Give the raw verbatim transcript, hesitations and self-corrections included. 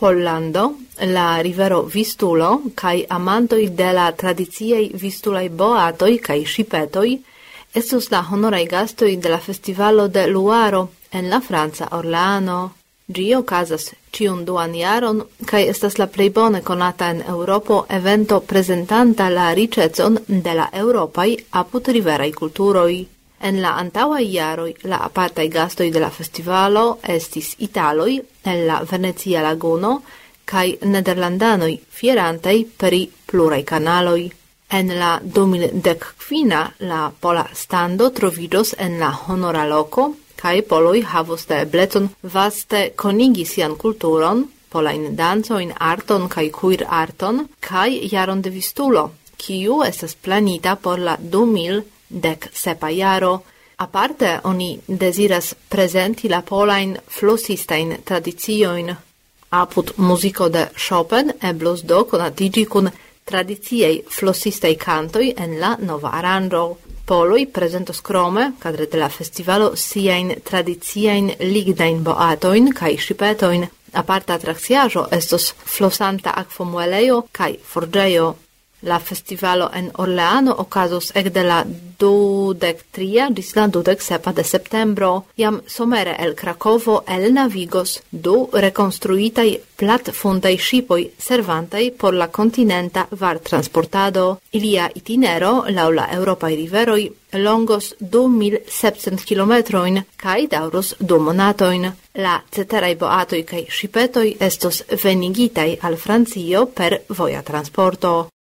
Pollando, la rivero Vistulo, kai amantoi de la tradiziei vistulai boatoi kai shipetoi, estos la honorai gastoi de la festivalo de Luaro en la Franza Orleano. Gi okazas ciun duan jaron, kai estas la plej bone konata en Europo evento presentanta la ricecon de la europai apud riveraj kulturoj. En la antaŭaj jaroj la apartaj gastoj de la festivalo estis italoj el la Venecia laguno kaj nederlandanoj fierantaj pri pluraj kanaloj. En la du mil dek kvina la pola stando troviĝos en la honora loko, kaj poloj havos la eblecon vaste konigi sian kulturon, polajn dancojn, arton kaj kuir-arton, kaj jaron de Vistulo, kiu estas planita por la du mil dek sepa jaro. Aparte oni deziras prezenti la polajn flosistajn tradiciojn. Apud muziko de Chopin eblos do konatiĝi kun tradiciaj flosistaj kantoj en la nova aranĝo. Poloj prezentos krome, kadre de la festivalo, siajn tradiciajn lignajn boatojn kaj ŝipetojn. Aparta atrakciaĵo estos flosanta akvomuelejo kaj forĝejo. La festivalo en Orleano okazos ekde la dudek tria ĝis la dudek sepa de septembro. Jam somere el Krakovo elnavigos du rekonstruitaj platfondaj ŝipoj servantaj por la kontinenta vartransportado. Ilia itinero laŭ la eŭropaj riveroj longos du mil sepcent kilometrojn kaj daŭros du monatojn. La ceteraj boatoj kaj ŝipetoj estos venigitaj al Francio per voja transporto.